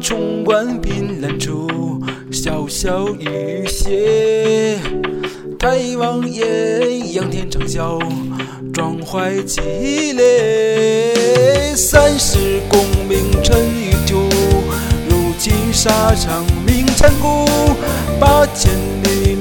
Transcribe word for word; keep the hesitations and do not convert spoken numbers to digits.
冲冠凭栏处，潇潇雨歇。太王爷，仰天长啸，壮怀激烈。三十功名尘与土，如今沙场鸣蝉鼓。八千里